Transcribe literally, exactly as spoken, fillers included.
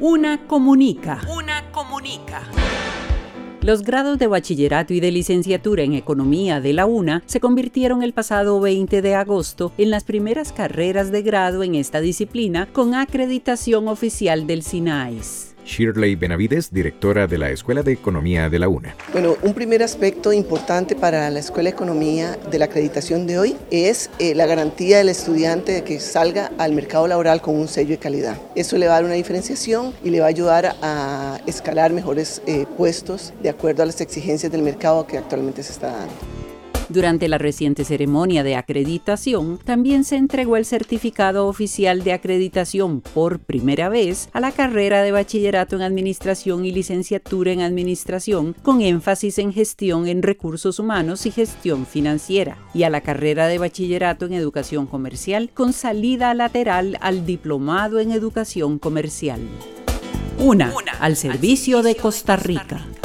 Una comunica. Una comunica. Los grados de bachillerato y de licenciatura en Economía de la UNA se convirtieron el pasado veinte de agosto en las primeras carreras de grado en esta disciplina con acreditación oficial del SINAIS. Shirley Benavides, directora de la Escuela de Economía de la UNA. Bueno, un primer aspecto importante para la Escuela de Economía de la acreditación de hoy es eh, la garantía del estudiante de que salga al mercado laboral con un sello de calidad. Eso le va a dar una diferenciación y le va a ayudar a escalar mejores eh, puestos de acuerdo a las exigencias del mercado que actualmente se está dando. Durante la reciente ceremonia de acreditación, también se entregó el certificado oficial de acreditación por primera vez a la carrera de bachillerato en Administración y licenciatura en Administración, con énfasis en gestión en recursos humanos y gestión financiera, y a la carrera de bachillerato en Educación Comercial, con salida lateral al diplomado en Educación Comercial. Una, al servicio de Costa Rica.